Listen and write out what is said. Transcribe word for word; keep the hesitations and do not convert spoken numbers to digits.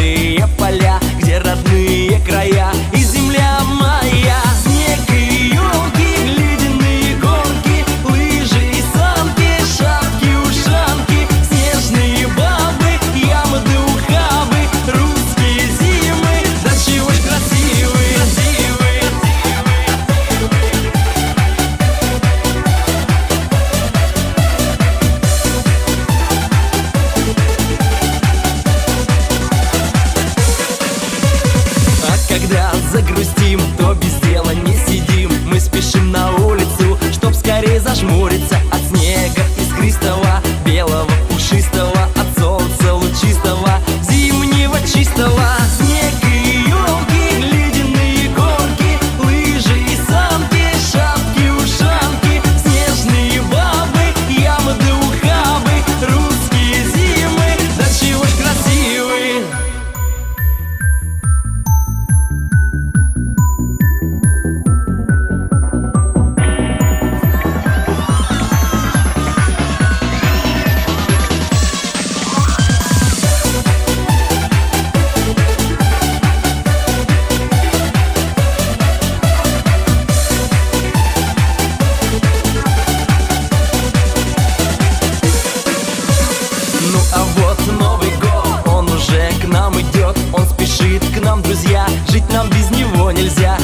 снежные поля, где родные края и земля моя. Снег и елки, ледяные горки, лыжи и санки, шапки-ушанки, снежные бабы, ямы да ухабы, русские зимы, да чего ж красивые, красивые. А когда загрустим, то без дела не сидим. Мы спешим на улицу, чтоб скорее зажмуриться от снега искристого, белого, пушистого, от солнца лучистого, зимнего чистого. Снег и елки, ледяные горки, лыжи и санки, шапки-ушанки, снежные бабы, ямы да ухабы, русские зимы, да чего ж красивые. Ну а вот Новый год, он уже к нам идет, он спешит к нам, друзья, жить нам без него нельзя.